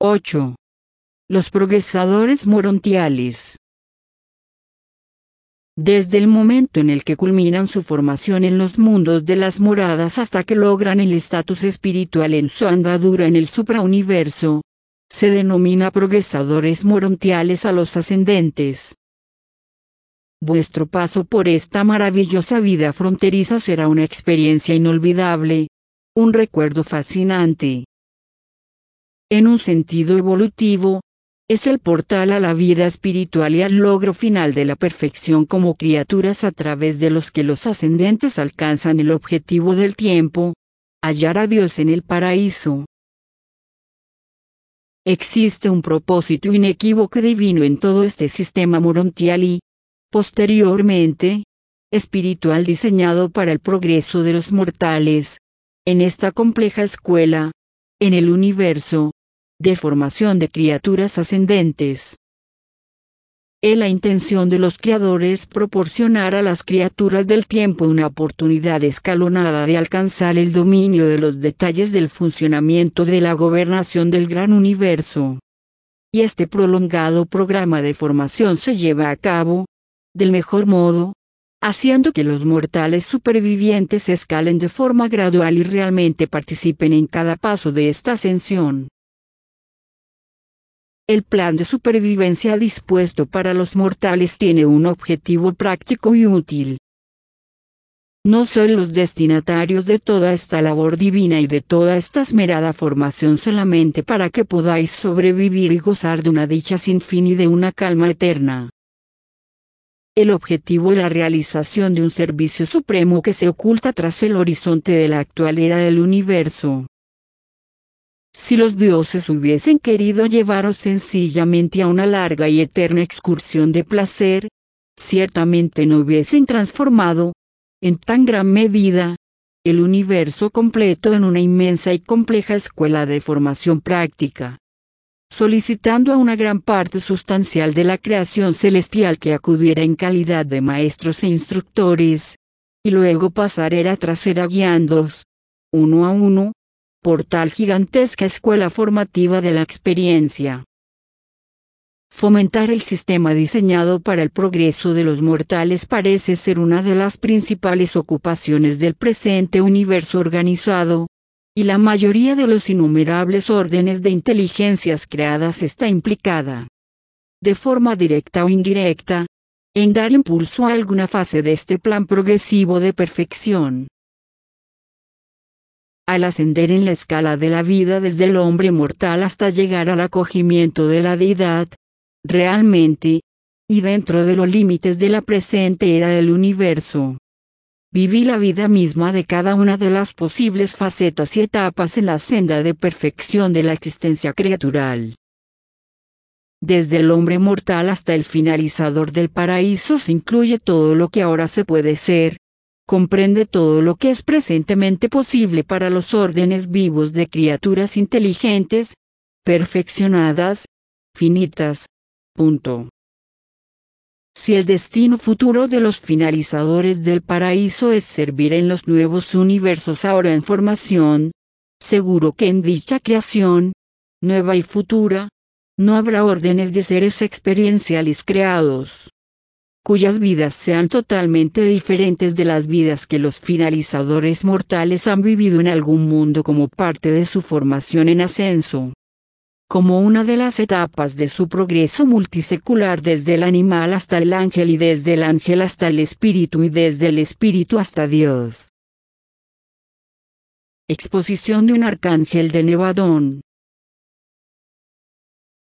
8. Los progresadores morontiales. Desde el momento en el que culminan su formación en los mundos de las moradas hasta que logran el estatus espiritual en su andadura en el suprauniverso, se denomina progresadores morontiales a los ascendentes. Vuestro paso por esta maravillosa vida fronteriza será una experiencia inolvidable, un recuerdo fascinante. En un sentido evolutivo, es el portal a la vida espiritual y al logro final de la perfección como criaturas a través de los que los ascendentes alcanzan el objetivo del tiempo, hallar a Dios en el paraíso. Existe un propósito inequívoco divino en todo este sistema morontial y, posteriormente, espiritual diseñado para el progreso de los mortales, en esta compleja escuela, en el universo, de formación de criaturas ascendentes. Es la intención de los creadores proporcionar a las criaturas del tiempo una oportunidad escalonada de alcanzar el dominio de los detalles del funcionamiento de la gobernación del gran universo. Y este prolongado programa de formación se lleva a cabo, del mejor modo, haciendo que los mortales supervivientes escalen de forma gradual y realmente participen en cada paso de esta ascensión. El plan de supervivencia dispuesto para los mortales tiene un objetivo práctico y útil. No son los destinatarios de toda esta labor divina y de toda esta esmerada formación solamente para que podáis sobrevivir y gozar de una dicha sin fin y de una calma eterna. El objetivo es la realización de un servicio supremo que se oculta tras el horizonte de la actual era del universo. Si los dioses hubiesen querido llevaros sencillamente a una larga y eterna excursión de placer, ciertamente no hubiesen transformado, en tan gran medida, el universo completo en una inmensa y compleja escuela de formación práctica, solicitando a una gran parte sustancial de la creación celestial que acudiera en calidad de maestros e instructores, y luego pasar era tras era guiándoos, uno a uno, por tal gigantesca escuela formativa de la experiencia. Fomentar el sistema diseñado para el progreso de los mortales parece ser una de las principales ocupaciones del presente universo organizado, y la mayoría de los innumerables órdenes de inteligencias creadas está implicada, de forma directa o indirecta, en dar impulso a alguna fase de este plan progresivo de perfección. Al ascender en la escala de la vida desde el hombre mortal hasta llegar al acogimiento de la deidad, realmente, y dentro de los límites de la presente era del universo, viví la vida misma de cada una de las posibles facetas y etapas en la senda de perfección de la existencia criatural. Desde el hombre mortal hasta el finalizador del paraíso se incluye todo lo que ahora se puede ser, comprende todo lo que es presentemente posible para los órdenes vivos de criaturas inteligentes, perfeccionadas, finitas. Punto. Si el destino futuro de los finalizadores del paraíso es servir en los nuevos universos ahora en formación, seguro que en dicha creación, nueva y futura, no habrá órdenes de seres experienciales creados, cuyas vidas sean totalmente diferentes de las vidas que los finalizadores mortales han vivido en algún mundo como parte de su formación en ascenso, como una de las etapas de su progreso multisecular desde el animal hasta el ángel y desde el ángel hasta el espíritu y desde el espíritu hasta Dios. Exposición de un arcángel de Nevadón.